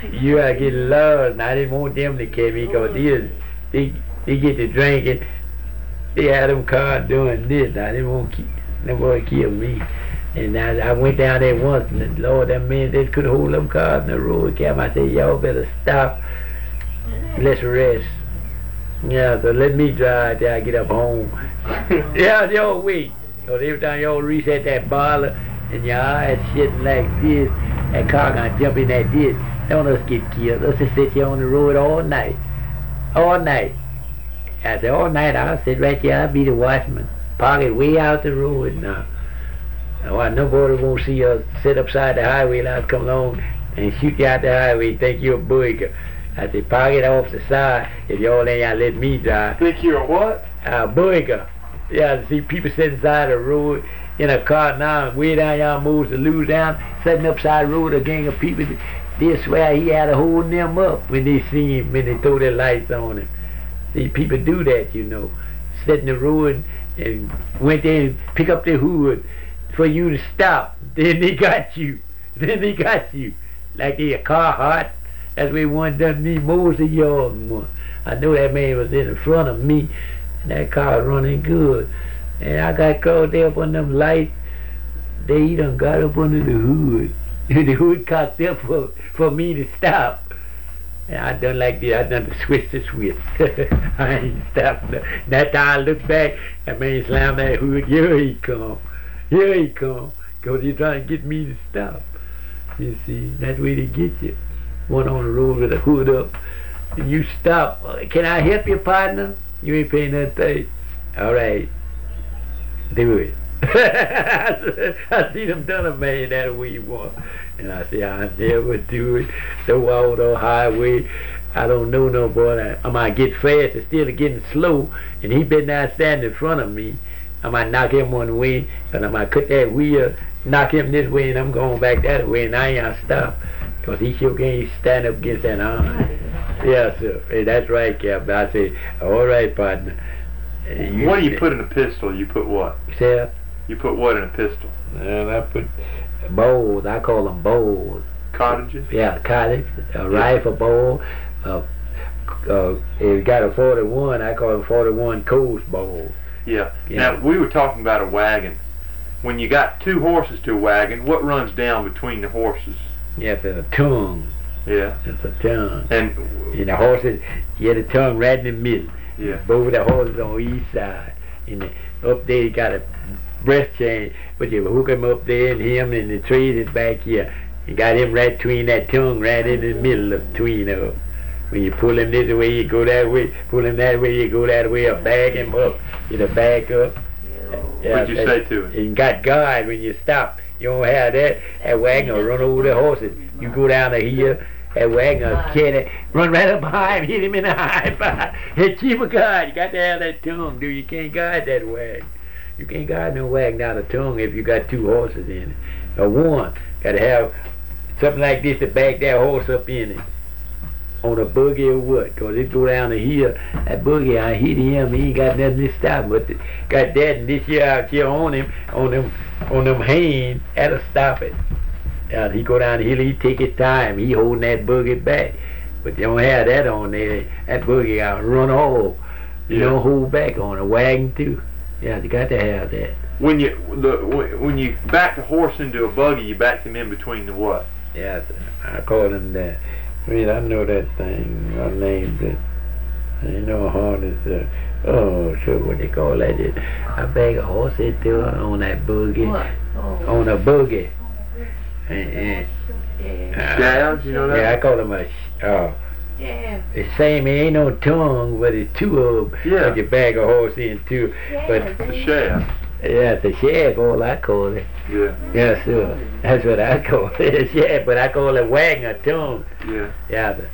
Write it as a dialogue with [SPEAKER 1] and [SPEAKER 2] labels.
[SPEAKER 1] You are getting lost, and I didn't want them to kill me because they get to drinking. They had them cars doing this. I didn't want nobody kill me. And I went down there once, and Lord, that man, they could hold them cars in the road. I said, y'all better stop. Let's rest. Yeah, so let me drive till I get up home. Yeah, y'all wait. So every time y'all reset that bottle and your eyes shitting like this, that car gonna jump in that ditch. Don't us get killed. Let's just sit here on the road all night. All night. I said, all night I'll sit right here. I'll be the watchman. Park it way out the road now. Why nobody won't see us sit upside the highway and I'll come along and shoot you out the highway, think you're a booger. I said, park it off the side if y'all ain't gotta let me drive.
[SPEAKER 2] Think you're a what?
[SPEAKER 1] A booger. Yeah, I see people sitting side the road in a car now, way down y'all moves to lose down, sitting upside the road, a gang of people. They swear he had to hold them up when they see him, when they throw their lights on him. See, people do that, you know. Sit in the road and went there and pick up their hood for you to stop. Then they got you. Then they got you. Like they a car hot. That's where one done me most of y'all one. I know that man was in front of me and that car was running good. And I got caught there up on them lights. They done got up under the hood. The hood cocked up for me to stop. And I done like this. I done the switch. I ain't stopped. That time I look back, that man slammed that hood. Here he come. Here he come. Because he's trying to get me to stop. You see, that's where they get you. One on the road with a hood up. And you stop. Can I help you, partner? You ain't paying nothing. All right. Do it. I see them done a man that way once. And I say, I never do it. So out on the highway, I don't know no boy. I might get fast instead of getting slow. And he been down standing in front of me. I might knock him one way, and I might cut that wheel, knock him this way, and I'm going back that way, and I ain't gonna stop. Because he sure can't stand up against that arm. Yeah, sir. Hey, that's right, Captain. I say, all right, partner.
[SPEAKER 2] What do you put in a pistol? You put what?
[SPEAKER 1] Sir?
[SPEAKER 2] You put what in a pistol?
[SPEAKER 1] And I put bowls. I call them bowls.
[SPEAKER 2] Cottages?
[SPEAKER 1] Yeah, cottage. A rifle bowl. If you got a 41, I call it 41 Coast bowl.
[SPEAKER 2] Yeah. Now, we were talking about a wagon. When you got two horses to a wagon, what runs down between the horses?
[SPEAKER 1] Yeah, it's a tongue.
[SPEAKER 2] Yeah.
[SPEAKER 1] It's a tongue.
[SPEAKER 2] And
[SPEAKER 1] the horses, you had the tongue right in the middle.
[SPEAKER 2] Yeah.
[SPEAKER 1] Both of the horses on each side. And up there you got a breast chain, but you hook him up there and him and the trees is back here. You got him right between that tongue, right in the middle of between them. When you pull him this way, you go that way. Pull him that way, you go that way. Or bag him up, you back up.
[SPEAKER 2] Yeah, what'd you say to him?
[SPEAKER 1] You got guard when you stop. You don't have that wagon will run over the horses. You go down to here, that wagon will carry it, run right up behind him, hit him in the high five. It's cheaper guard. You got to have that tongue, dude. You can't guard that wagon. You can't guard no wagon down the tongue if you got two horses in it. Or one. Got to have something like this to back that horse up in it. On a buggy or what? Because it go down the hill. That buggy, I hit him. He ain't got nothing to stop. But got that and this year out here on him, on them hands, that'll stop it. He go down the hill, he take his time. He holding that buggy back. But you don't have that on there. That buggy got to run off. You don't hold back on a wagon too. Yeah, you got to have that.
[SPEAKER 2] When you back the horse into a buggy, you back them in between the what?
[SPEAKER 1] Yeah, I call them that. I mean, I know that thing. I named it. I know how it's sure what they call that. I bag a horse into on that buggy.
[SPEAKER 3] What? Oh.
[SPEAKER 1] On a buggy. And
[SPEAKER 2] Shabs, you know that?
[SPEAKER 1] yeah, I call them
[SPEAKER 3] Yeah.
[SPEAKER 1] the same. It ain't no tongue, but it's two of them.
[SPEAKER 2] Yeah.
[SPEAKER 1] That you bag a horse into. But
[SPEAKER 2] The shaft.
[SPEAKER 1] yeah, it's a shaft, all I call it.
[SPEAKER 2] Yeah.
[SPEAKER 1] Yeah, sure. That's what I call it. A shaft, but I call it wagon a tongue.
[SPEAKER 2] Yeah.
[SPEAKER 1] Yeah.